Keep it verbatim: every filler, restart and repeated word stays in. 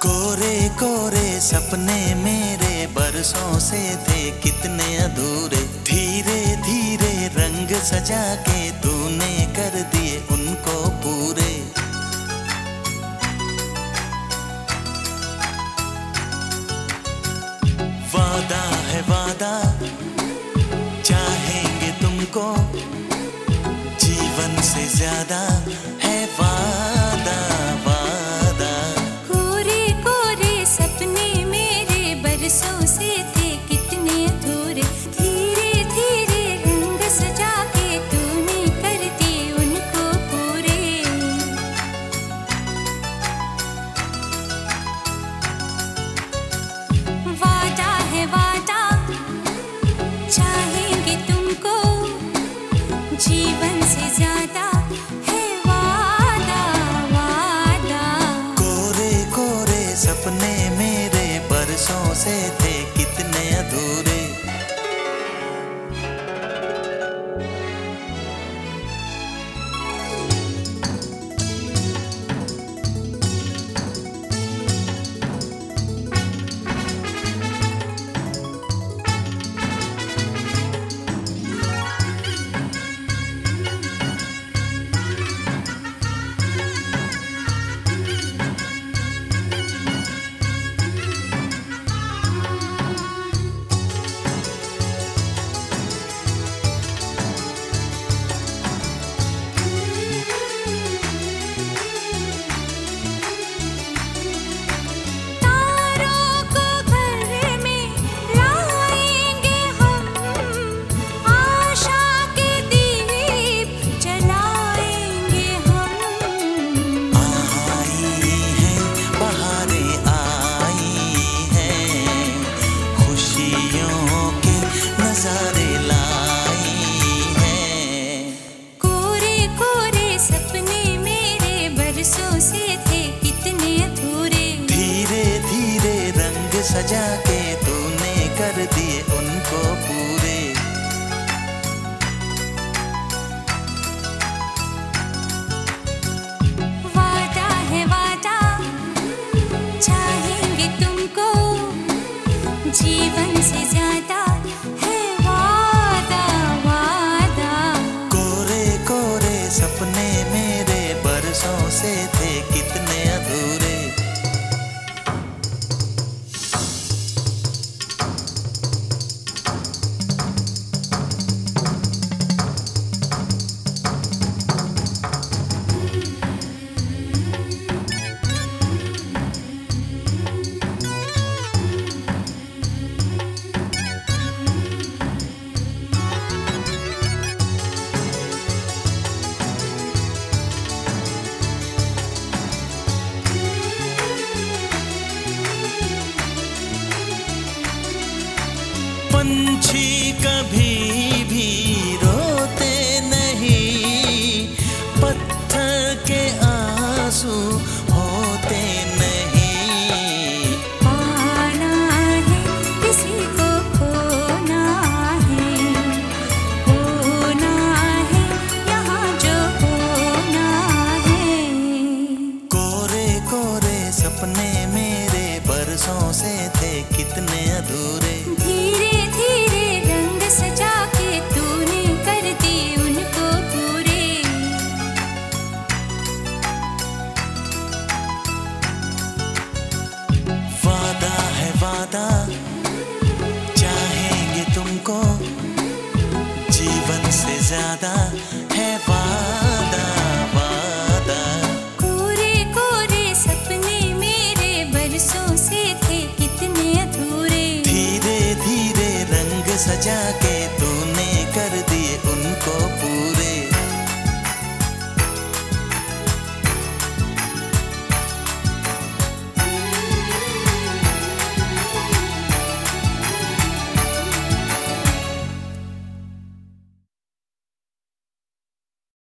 कोरे कोरे सपने मेरे बरसों से थे कितने अधूरे, धीरे धीरे रंग सजा के तूने कर दिए उनको पूरे। वादा है वादा, चाहेंगे तुमको, जीवन से ज्यादा है वादा वादा। कोरे कोरे सपने मेरे बरसों से थे कितने अधूरे, धीरे धीरे रंग सजा के तूने कर दिए उनको पूरे। वादा है वादा, चाहेंगे तुमको, जीवन से ज्यादा है वादा वादा। कोरे कोरे सपने मेरे बरसों से थे कितने अधूरे। सजा के तूने कर दिए उनको पूरे। वादा है वादा, चाहेंगे तुमको, जीवन से ज्यादा है वादा वादा। कोरे कोरे सपने मेरे बरसों से थे कितने अधूरे। पंछी कभी भी रोते नहीं, पत्थर के आंसू होते नहीं। पाना है किसी को खोना है, होना है यहाँ जो होना है। कोरे कोरे सपने मेरे बरसों से थे कितने अधूरे। धीरे धीरे रंग सजा के तूने कर दिए उनको पूरे। वादा है वादा, चाहेंगे तुमको, जीवन से ज्यादा है वादा वादा। कोरे कोरे सपने मेरे बरसों से थे कितने अधूरे, धीरे धीरे रंग सजा के तूने कर दिए उनको पूरे।